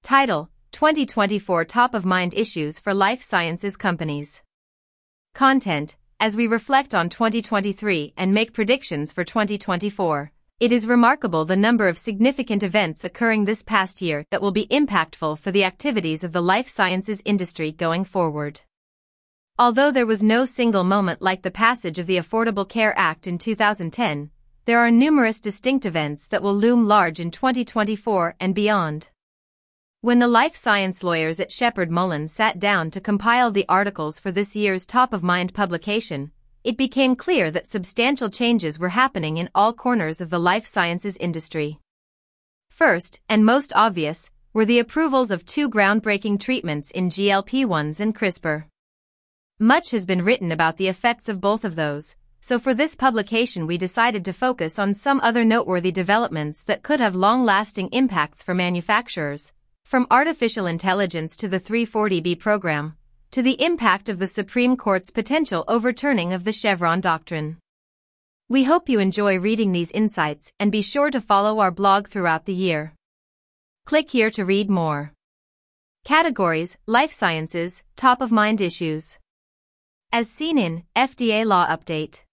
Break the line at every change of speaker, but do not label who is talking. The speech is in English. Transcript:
Title: 2024 Top of Mind Issues for Life Sciences Companies. Content: as we reflect on 2023 and make predictions for 2024, it is remarkable the number of significant events occurring this past year that will be impactful for the activities of the life sciences industry going forward. Although there was no single moment like the passage of the Affordable Care Act in 2010, there are numerous distinct events that will loom large in 2024 and beyond. When the life science lawyers at Sheppard Mullin sat down to compile the articles for this year's Top of Mind publication, it became clear that substantial changes were happening in all corners of the life sciences industry. First, and most obvious, were the approvals of two groundbreaking treatments in GLP-1s and CRISPR. Much has been written about the effects of both of those, so for this publication we decided to focus on some other noteworthy developments that could have long-lasting impacts for manufacturers, from artificial intelligence to the 340B program, to the impact of the Supreme Court's potential overturning of the Chevron doctrine. We hope you enjoy reading these insights and be sure to follow our blog throughout the year. Click here to read more. Categories: Life Sciences, Top of Mind Issues. As seen in FDA Law Update.